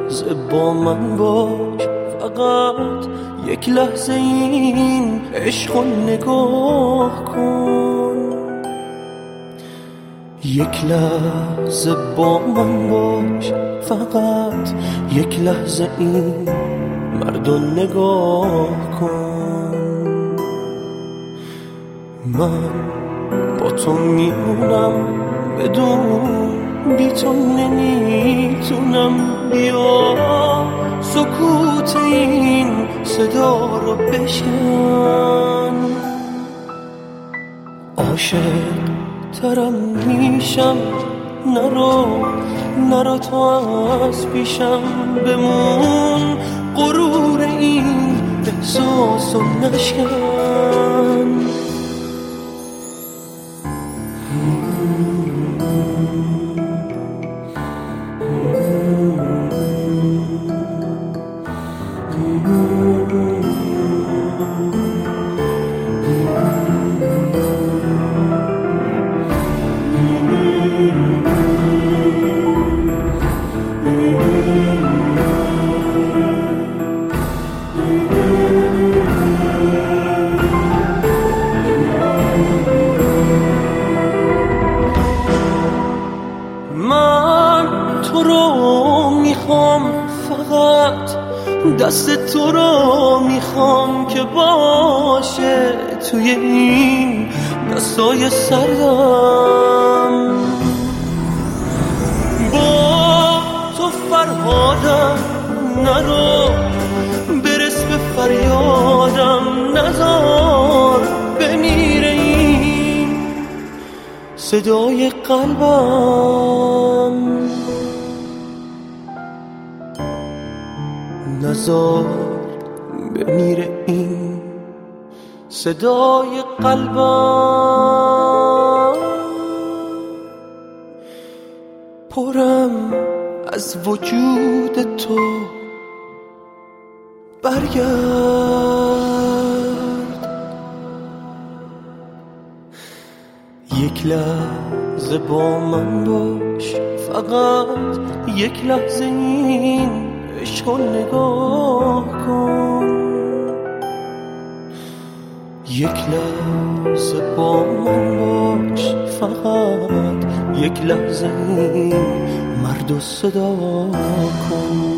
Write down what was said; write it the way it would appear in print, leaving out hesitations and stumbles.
لحظه با من باش، فقط یک لحظه این عشق رو نگاه کن. یک لحظه با من باش، فقط یک لحظه این مرد رو نگاه کن. من با تو میمونم، بدون بی تو نمیتونم. بیا سکوت این صدا رو بشکن. عاشق ترم میشم، نرو تو از پیشم. بمون غرور این احساسو نشکن. من تو رو میخوام، فقط دست تو رو میخوام که باشه توی این دستای سردم. با تو فرهادم، نرو برس به فریادم. نذار بمیره این صدای قلبم. نذار بمیره این صدای قلبم. پرم از وجود تو، برگرد. یک لحظه با من باش، فقط یک لحظه این عشق رو نگاه کن. یک لحظه با من باش، فقط یک لحظه این مرد رو صدا کن.